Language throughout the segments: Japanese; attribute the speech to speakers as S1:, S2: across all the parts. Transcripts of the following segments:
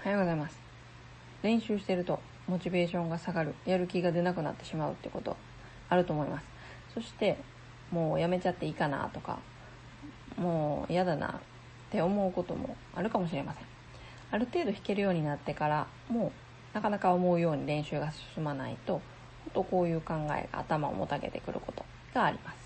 S1: おはようございます。練習してるとモチベーションが下がる、やる気が出なくなってしまうってことあると思います。そしてもうやめちゃっていいかなとか、もう嫌だなって思うこともあるかもしれません。ある程度弾けるようになってからもうなかなか思うように練習が進まないと、こういう考えが頭をもたげてくることがあります。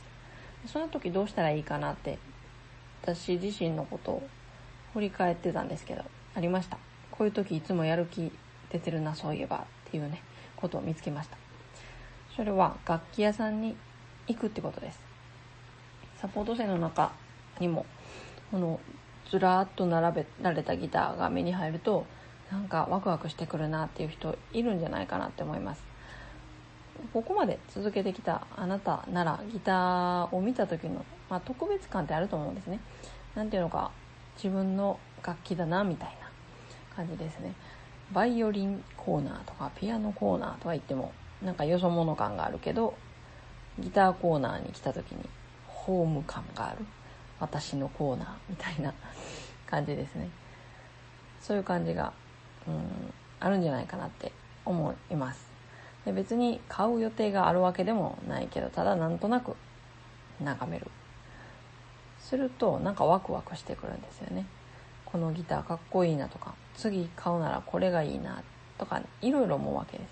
S1: その時どうしたらいいかなって、私自身のことを振り返ってたんですけど、ありました。こういう時いつもやる気出てるな、そういえばっていうことを見つけました。それは楽器屋さんに行くってことです。サポート生の中にもこのずらーっと並べられたギターが目に入ると、なんかワクワクしてくるなっていう人いるんじゃないかなって思います。ここまで続けてきたあなたなら、ギターを見た時の、特別感ってあると思うんですね。なんていうのか、自分の楽器だなみたいな感じですね。バイオリンコーナーとかピアノコーナーとか言ってもなんかよそ者感があるけど、ギターコーナーに来た時にホーム感がある、私のコーナーみたいな感じですね。そういう感じがあるんじゃないかなって思います。で、別に買う予定があるわけでもないけど、ただなんとなく眺める、するとなんかワクワクしてくるんですよね。このギターかっこいいなとか、次買うならこれがいいなとか、いろいろ思うわけです。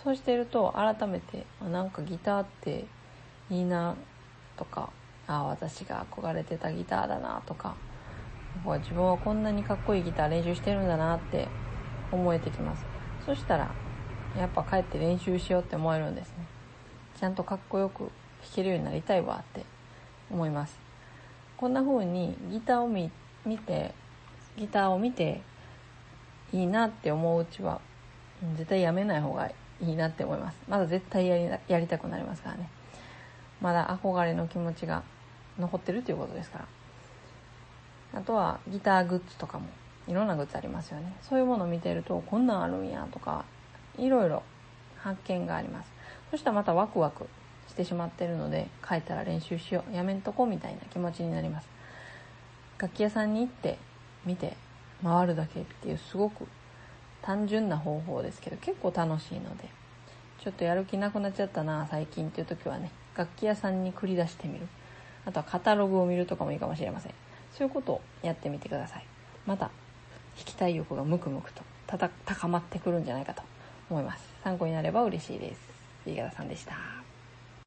S1: そうしていると改めてなんかギターっていいなとか、私が憧れてたギターだなとか、自分はこんなにかっこいいギター練習してるんだなって思えてきます。そしたらやっぱ帰って練習しようって思えるんですね。ちゃんとかっこよく弾けるようになりたいわって思います。こんな風にギターを見ていいなって思ううちは絶対やめない方がいいなって思います。まだ絶対やりたくなりますからね。まだ憧れの気持ちが残ってるということですから。あとはギターグッズとかもいろんなグッズありますよね。そういうものを見てると、こんなんあるんやとか、いろいろ発見があります。そしたらまたワクワクしてしまってるので、帰ったら練習しよう、やめんとこみたいな気持ちになります。楽器屋さんに行って見て回るだけっていうすごく単純な方法ですけど、結構楽しいので、ちょっとやる気なくなっちゃったな最近っていう時はね、楽器屋さんに繰り出してみる、あとはカタログを見るとかもいいかもしれません。そういうことをやってみてください。また弾きたい欲がムクムクと高まってくるんじゃないかと思います。参考になれば嬉しいです。新潟さんでした。